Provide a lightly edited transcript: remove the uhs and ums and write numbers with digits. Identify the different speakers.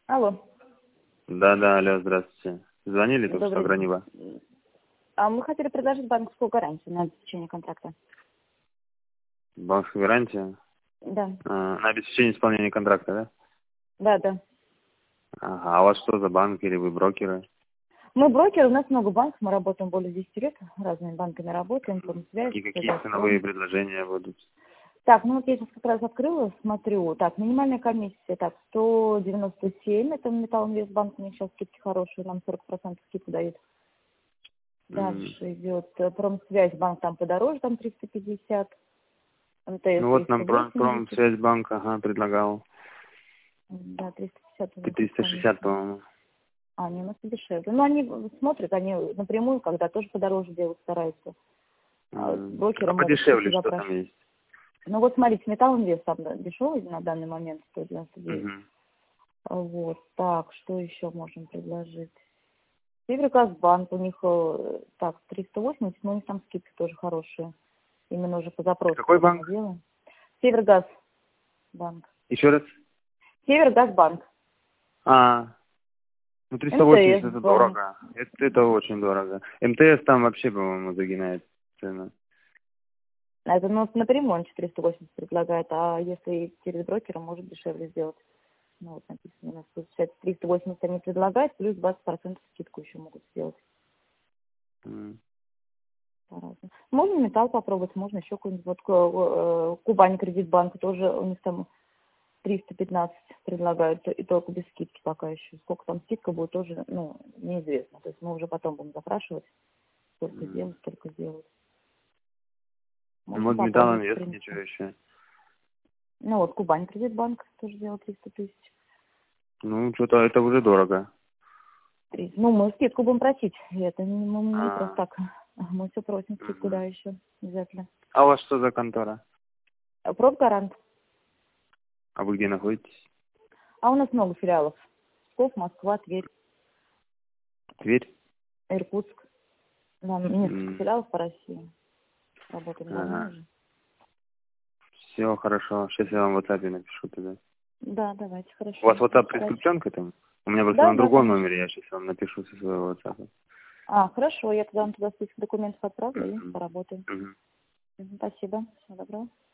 Speaker 1: Алло.
Speaker 2: Да, алло, здравствуйте. Звонили только что,
Speaker 1: Добрый день.
Speaker 2: Гранива?
Speaker 1: А мы хотели предложить банковскую гарантию на обеспечение контракта.
Speaker 2: Банковская гарантия?
Speaker 1: Да.
Speaker 2: На обеспечение исполнения контракта, да?
Speaker 1: Да.
Speaker 2: Ага, а у вас что за банк или вы брокеры?
Speaker 1: Мы брокер, у нас много банков, мы работаем более 10 лет, разными банками работаем, промсвязь,
Speaker 2: И какие ценовые
Speaker 1: Газпром.
Speaker 2: предложения будут?
Speaker 1: Так, ну вот я сейчас как раз открыла, смотрю. Так, минимальная комиссия, так, 197, это Металлинвестбанк, у них сейчас скидки хорошие, нам 40% скидку дают. Дальше идет Промсвязь, банк там подороже, там 350, МТС
Speaker 2: Ну вот нам
Speaker 1: 380,
Speaker 2: Промсвязьбанк, предлагал.
Speaker 1: да, 350 у нас комиссия.
Speaker 2: 360, по-моему.
Speaker 1: Они у нас дешевле. Ну, они смотрят, они напрямую, когда тоже подороже делать стараются. Брокеры
Speaker 2: А
Speaker 1: могут все
Speaker 2: подешевле что там
Speaker 1: запрашивать.
Speaker 2: есть?
Speaker 1: Ну, вот смотрите, Металлинвест там дешевый на данный момент, 199.
Speaker 2: Угу.
Speaker 1: Вот, так, что еще можем предложить? Северогазбанк, у них, так, 380, но у них там скидки тоже хорошие. Именно уже по запросу.
Speaker 2: Какой
Speaker 1: когда мы
Speaker 2: банк?
Speaker 1: делаем. Севергазбанк.
Speaker 2: Еще раз?
Speaker 1: Севергазбанк.
Speaker 2: Ну 380
Speaker 1: МТС
Speaker 2: это
Speaker 1: банк.
Speaker 2: дорого. Это очень дорого. МТС там вообще, по-моему, загинает цену.
Speaker 1: Это ну, напрямую он 480 предлагает, а если через брокера, может дешевле сделать. Ну, вот написано у нас, получается, 380 они предлагают, плюс 20% скидку еще могут сделать.
Speaker 2: М.
Speaker 1: По-разному. Можно металл попробовать, можно еще какой-нибудь. Вот Кубань Кредитбанк тоже у них там 315 предлагают, и только без скидки пока еще. Сколько там скидка будет, тоже, ну, неизвестно. То есть мы уже потом будем запрашивать, сколько сделать, столько сделать. Можно
Speaker 2: Вот
Speaker 1: попробовать, в
Speaker 2: Металлинвест,
Speaker 1: принципе.
Speaker 2: ничего еще.
Speaker 1: Ну вот Кубань Кредитбанк тоже делал 300 тысяч.
Speaker 2: Ну, что-то это уже дорого.
Speaker 1: Ну, мы скидку будем просить. И это мы не просто
Speaker 2: А,
Speaker 1: так. Мы все просим скидку,
Speaker 2: мгм.
Speaker 1: да, еще обязательно.
Speaker 2: А у вас что за контора?
Speaker 1: Профгарант.
Speaker 2: А вы где находитесь?
Speaker 1: А у нас много филиалов. Псков, Москва, Тверь,
Speaker 2: Тверь?
Speaker 1: Иркутск. Да, несколько филиалов по России. Работаем давно
Speaker 2: Ага.
Speaker 1: уже.
Speaker 2: Все хорошо. Сейчас я вам в WhatsApp напишу тогда.
Speaker 1: Да, давайте,
Speaker 2: У вас
Speaker 1: хорошо.
Speaker 2: WhatsApp
Speaker 1: Давайте.
Speaker 2: прикреплен к этому? У меня просто
Speaker 1: Да,
Speaker 2: на
Speaker 1: да,
Speaker 2: другом
Speaker 1: конечно.
Speaker 2: номере, я сейчас вам напишу со своего WhatsApp.
Speaker 1: Хорошо, я тогда вам туда список документов отправлю и
Speaker 2: Мгм.
Speaker 1: поработаем.
Speaker 2: Мгм.
Speaker 1: Спасибо. Всего доброго.